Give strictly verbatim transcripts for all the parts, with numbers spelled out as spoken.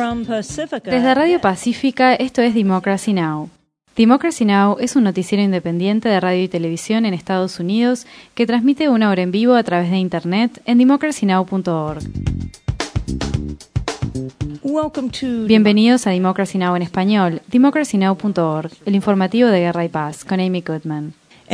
Desde Radio Pacífica, esto es Democracy Now! Democracy Now! Es un noticiero independiente de radio y televisión en Estados Unidos que transmite una hora en vivo a través de Internet en democracy now punto org. Bienvenidos a Democracy Now! En español, democracy now punto org, el informativo de Guerra y Paz, con Amy Goodman.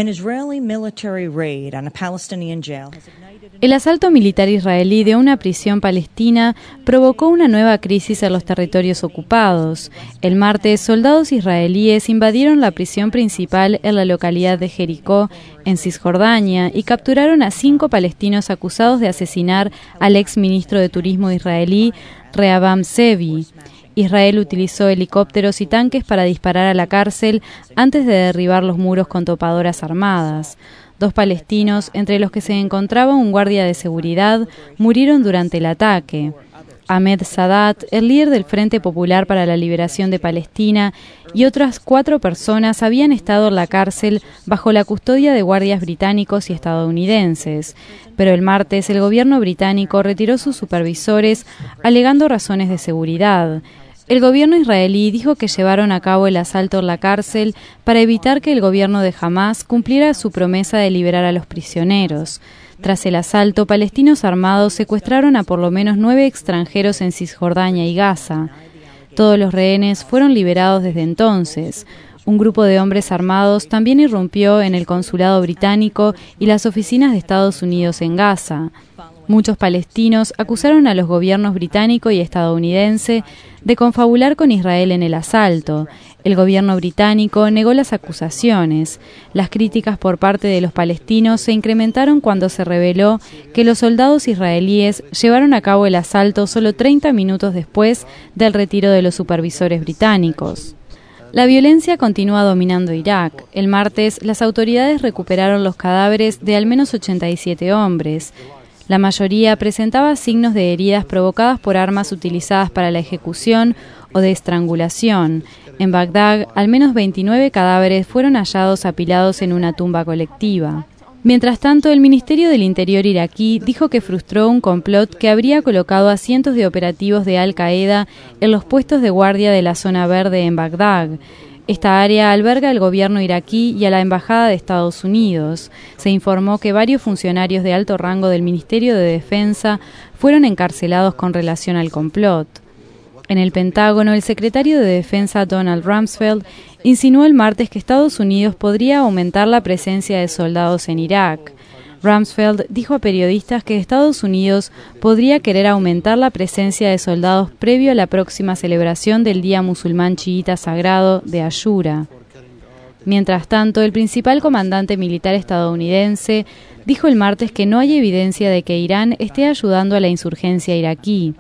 El asalto militar israelí de una prisión palestina provocó una nueva crisis en los territorios ocupados. El martes, soldados israelíes invadieron la prisión principal en la localidad de Jericó, en Cisjordania, y capturaron a cinco palestinos acusados de asesinar al ex ministro de Turismo israelí, Rehavam Zeevi. Israel utilizó helicópteros y tanques para disparar a la cárcel antes de derribar los muros con topadoras armadas. Dos palestinos, entre los que se encontraba un guardia de seguridad, murieron durante el ataque. Ahmed Sadat, el líder del Frente Popular para la Liberación de Palestina, y otras cuatro personas habían estado en la cárcel bajo la custodia de guardias británicos y estadounidenses. Pero el martes el gobierno británico retiró sus supervisores alegando razones de seguridad. El gobierno israelí dijo que llevaron a cabo el asalto en la cárcel para evitar que el gobierno de Hamás cumpliera su promesa de liberar a los prisioneros. Tras el asalto, palestinos armados secuestraron a por lo menos nueve extranjeros en Cisjordania y Gaza. Todos los rehenes fueron liberados desde entonces. Un grupo de hombres armados también irrumpió en el consulado británico y las oficinas de Estados Unidos en Gaza. Muchos palestinos acusaron a los gobiernos británico y estadounidense de confabular con Israel en el asalto. El gobierno británico negó las acusaciones. Las críticas por parte de los palestinos se incrementaron cuando se reveló que los soldados israelíes llevaron a cabo el asalto solo treinta minutos después del retiro de los supervisores británicos. La violencia continúa dominando Irak. El martes, las autoridades recuperaron los cadáveres de al menos ochenta y siete hombres. La mayoría presentaba signos de heridas provocadas por armas utilizadas para la ejecución o de estrangulación. En Bagdad, al menos veintinueve cadáveres fueron hallados apilados en una tumba colectiva. Mientras tanto, el Ministerio del Interior iraquí dijo que frustró un complot que habría colocado a cientos de operativos de Al-Qaeda en los puestos de guardia de la zona verde en Bagdad. Esta área alberga al gobierno iraquí y a la Embajada de Estados Unidos. Se informó que varios funcionarios de alto rango del Ministerio de Defensa fueron encarcelados con relación al complot. En el Pentágono, el secretario de Defensa Donald Rumsfeld insinuó el martes que Estados Unidos podría aumentar la presencia de soldados en Irak. Rumsfeld dijo a periodistas que Estados Unidos podría querer aumentar la presencia de soldados previo a la próxima celebración del Día Musulmán Chiita Sagrado de Ashura. Mientras tanto, el principal comandante militar estadounidense dijo el martes que no hay evidencia de que Irán esté ayudando a la insurgencia iraquí.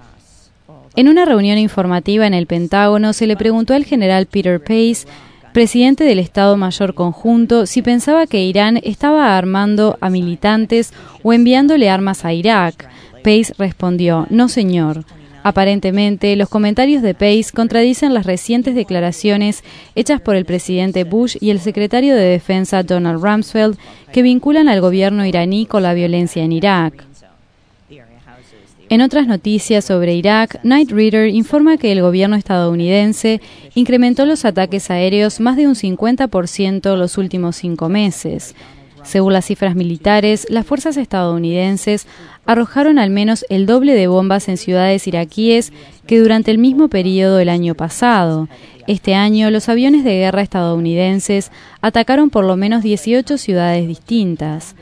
En una reunión informativa en el Pentágono se le preguntó al general Peter Pace, presidente del Estado Mayor Conjunto, si pensaba que Irán estaba armando a militantes o enviándole armas a Irak. Pace respondió, no señor. Aparentemente, los comentarios de Pace contradicen las recientes declaraciones hechas por el presidente Bush y el secretario de Defensa Donald Rumsfeld, que vinculan al gobierno iraní con la violencia en Irak. En otras noticias sobre Irak, Knight Ridder informa que el gobierno estadounidense incrementó los ataques aéreos más de un cincuenta por ciento los últimos cinco meses. Según las cifras militares, las fuerzas estadounidenses arrojaron al menos el doble de bombas en ciudades iraquíes que durante el mismo periodo del año pasado. Este año, los aviones de guerra estadounidenses atacaron por lo menos dieciocho ciudades distintas.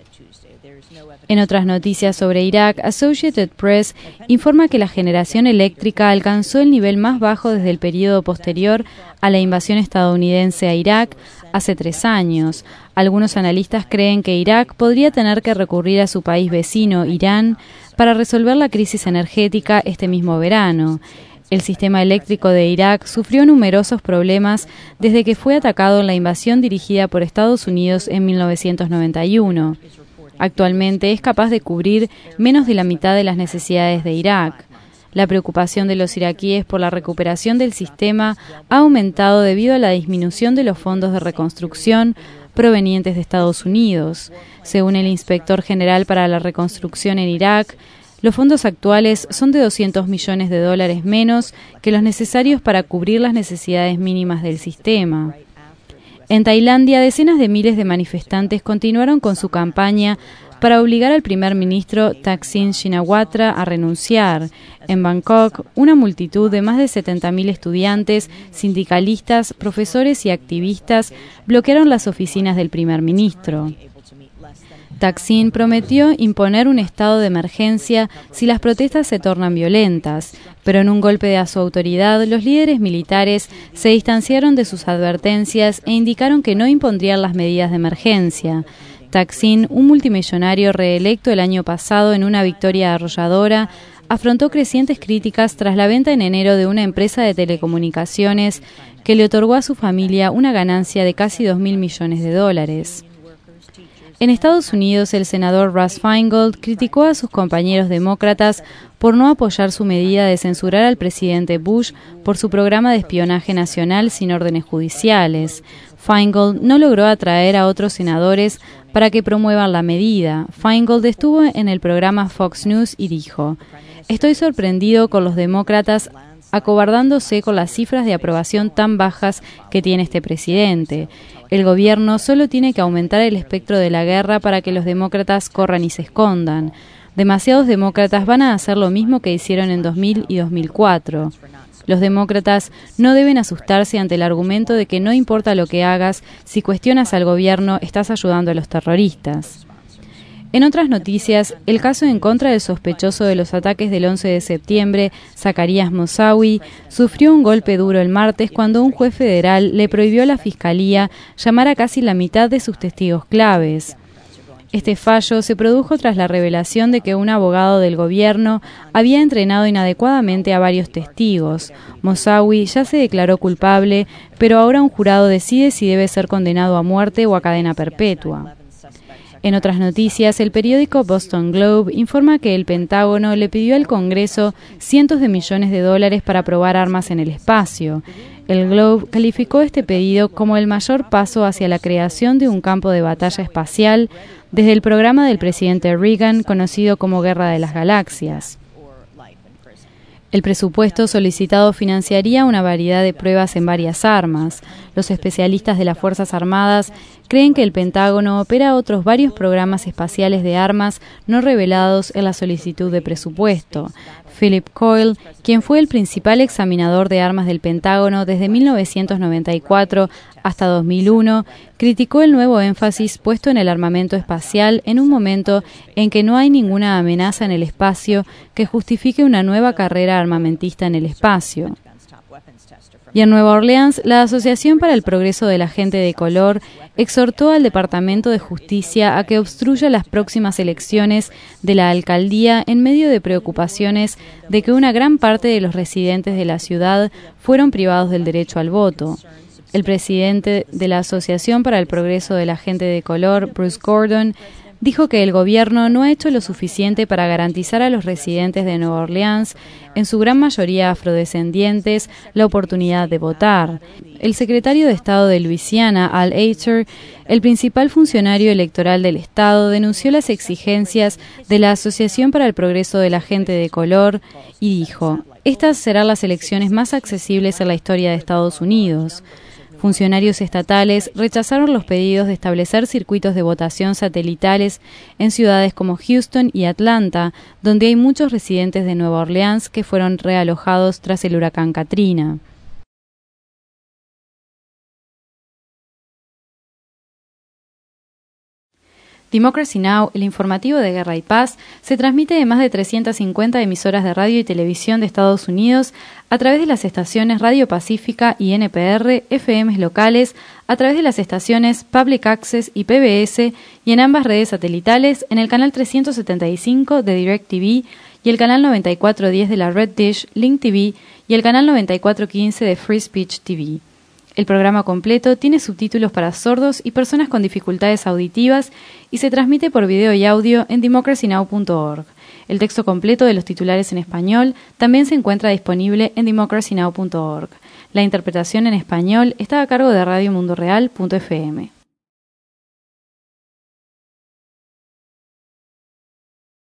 En otras noticias sobre Irak, Associated Press informa que la generación eléctrica alcanzó el nivel más bajo desde el periodo posterior a la invasión estadounidense a Irak hace tres años. Algunos analistas creen que Irak podría tener que recurrir a su país vecino, Irán, para resolver la crisis energética este mismo verano. El sistema eléctrico de Irak sufrió numerosos problemas desde que fue atacado en la invasión dirigida por Estados Unidos en mil novecientos noventa y uno. Actualmente es capaz de cubrir menos de la mitad de las necesidades de Irak. La preocupación de los iraquíes por la recuperación del sistema ha aumentado debido a la disminución de los fondos de reconstrucción provenientes de Estados Unidos. Según el inspector general para la reconstrucción en Irak, Los fondos actuales son de doscientos millones de dólares menos que los necesarios para cubrir las necesidades mínimas del sistema. En Tailandia, decenas de miles de manifestantes continuaron con su campaña para obligar al primer ministro Thaksin Shinawatra a renunciar. En Bangkok, una multitud de más de setenta mil estudiantes, sindicalistas, profesores y activistas bloquearon las oficinas del primer ministro. Thaksin prometió imponer un estado de emergencia si las protestas se tornan violentas, pero en un golpe a su autoridad, los líderes militares se distanciaron de sus advertencias e indicaron que no impondrían las medidas de emergencia. Thaksin, un multimillonario reelecto el año pasado en una victoria arrolladora, afrontó crecientes críticas tras la venta en enero de una empresa de telecomunicaciones que le otorgó a su familia una ganancia de casi dos mil millones de dólares. En Estados Unidos, el senador Russ Feingold criticó a sus compañeros demócratas por no apoyar su medida de censurar al presidente Bush por su programa de espionaje nacional sin órdenes judiciales. Feingold no logró atraer a otros senadores para que promuevan la medida. Feingold estuvo en el programa Fox News y dijo: «Estoy sorprendido con los demócratas acobardándose con las cifras de aprobación tan bajas que tiene este presidente. El gobierno solo tiene que aumentar el espectro de la guerra para que los demócratas corran y se escondan. Demasiados demócratas van a hacer lo mismo que hicieron en dos mil y dos mil cuatro. Los demócratas no deben asustarse ante el argumento de que no importa lo que hagas, si cuestionas al gobierno, estás ayudando a los terroristas». En otras noticias, el caso en contra del sospechoso de los ataques del once de septiembre, Zaccarías Moussaoui, sufrió un golpe duro el martes cuando un juez federal le prohibió a la Fiscalía llamar a casi la mitad de sus testigos claves. Este fallo se produjo tras la revelación de que un abogado del gobierno había entrenado inadecuadamente a varios testigos. Moussaoui ya se declaró culpable, pero ahora un jurado decide si debe ser condenado a muerte o a cadena perpetua. En otras noticias, el periódico Boston Globe informa que el Pentágono le pidió al Congreso cientos de millones de dólares para probar armas en el espacio. El Globe calificó este pedido como el mayor paso hacia la creación de un campo de batalla espacial desde el programa del presidente Reagan, conocido como Guerra de las Galaxias. El presupuesto solicitado financiaría una variedad de pruebas en varias armas. Los especialistas de las Fuerzas Armadas creen que el Pentágono opera otros varios programas espaciales de armas no revelados en la solicitud de presupuesto. Philip Coyle, quien fue el principal examinador de armas del Pentágono desde mil novecientos noventa y cuatro hasta dos mil uno, criticó el nuevo énfasis puesto en el armamento espacial en un momento en que no hay ninguna amenaza en el espacio que justifique una nueva carrera armamentista en el espacio. Y en Nueva Orleans, la Asociación para el Progreso de la Gente de Color exhortó al Departamento de Justicia a que obstruya las próximas elecciones de la alcaldía en medio de preocupaciones de que una gran parte de los residentes de la ciudad fueron privados del derecho al voto. El presidente de la Asociación para el Progreso de la Gente de Color, Bruce Gordon, dijo que el gobierno no ha hecho lo suficiente para garantizar a los residentes de Nueva Orleans, en su gran mayoría afrodescendientes, la oportunidad de votar. El secretario de Estado de Luisiana, Al Ayter, el principal funcionario electoral del Estado, denunció las exigencias de la Asociación para el Progreso de la Gente de Color y dijo: «Estas serán las elecciones más accesibles en la historia de Estados Unidos». Funcionarios estatales rechazaron los pedidos de establecer circuitos de votación satelitales en ciudades como Houston y Atlanta, donde hay muchos residentes de Nueva Orleans que fueron realojados tras el huracán Katrina. Democracy Now!, el informativo de Guerra y Paz, se transmite de más de trescientas cincuenta emisoras de radio y televisión de Estados Unidos a través de las estaciones Radio Pacífica y N P R, F Ms locales, a través de las estaciones Public Access y P B S y en ambas redes satelitales en el canal trescientos setenta y cinco de DirecTV y el canal noventa y cuatro diez de la Red Dish, Link T V y el canal noventa y cuatro quince de Free Speech T V. El programa completo tiene subtítulos para sordos y personas con dificultades auditivas y se transmite por video y audio en democracy now punto org. El texto completo de los titulares en español también se encuentra disponible en democracy now punto org. La interpretación en español está a cargo de radio mundo real punto f m.